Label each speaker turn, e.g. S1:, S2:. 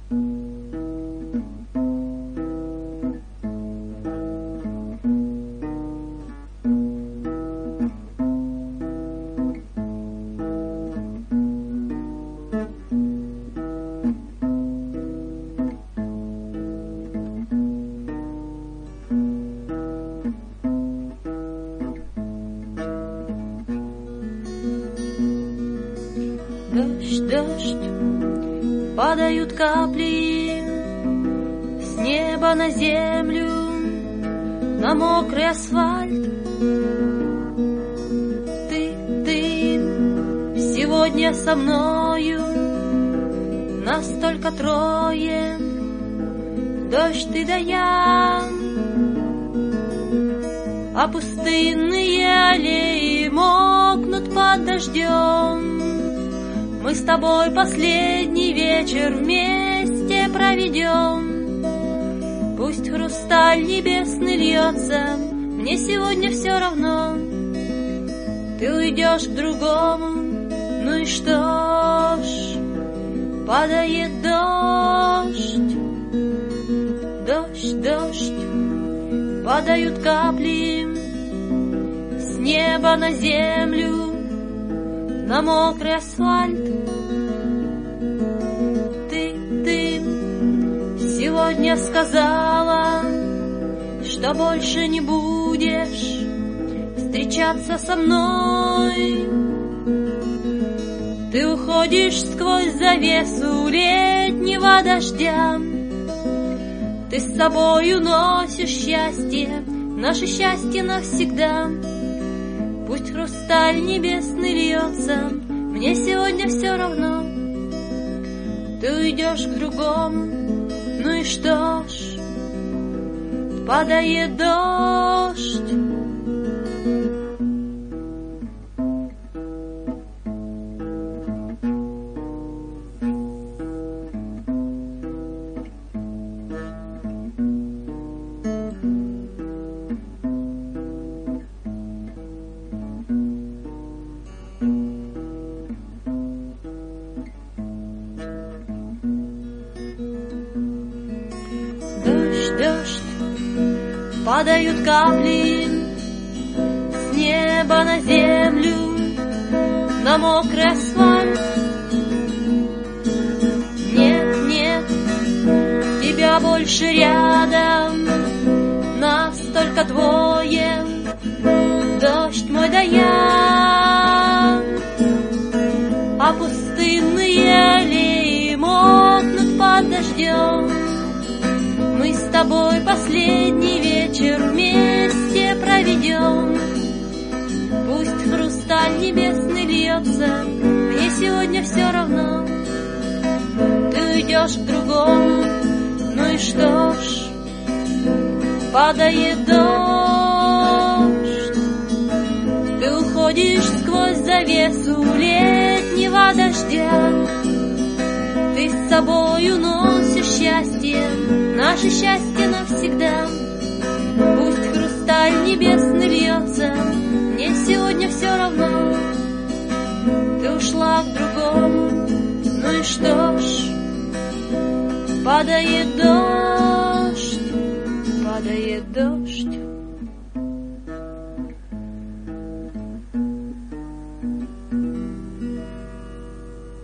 S1: Дождь, дождь, падают капли с неба на землю, на мокрый асфальт. Ты сегодня со мною, нас только трое, дождь ты да я, а пустынные аллеи мокнут под дождем. Мы с тобой последний вечер вместе проведем. Пусть хрусталь небесный льется, мне сегодня все равно. Ты уйдешь к другому, ну и что ж, падает дождь. Дождь, дождь, падают капли с неба на землю, на мокрый асфальт. Ты сегодня сказала, что больше не будешь встречаться со мной. Ты уходишь сквозь завесу летнего дождя. Ты с собой уносишь счастье, наше счастье навсегда. Пусть хрусталь небесный льется, мне сегодня все равно. Ты уйдешь к другому, ну и что ж, падает дождь. Дождь, падают капли с неба на землю, на мокрый асфальт. Нет, нет, тебя больше рядом, нас только двое, дождь мой да я, а пустынные аллеи мокнут под дождем. Мы с тобой последний вечер вместе проведем. Пусть хрусталь небесный льется, мне сегодня все равно. Ты уйдешь к другому, ну и что ж, падает дождь. Ты уходишь сквозь завесу летнего дождя. Ты с собой уносишь счастье, наше счастье навсегда. Пусть хрусталь небесный льется, мне сегодня все равно. Ты ушла к другому, ну и что ж, падает дождь, падает дождь.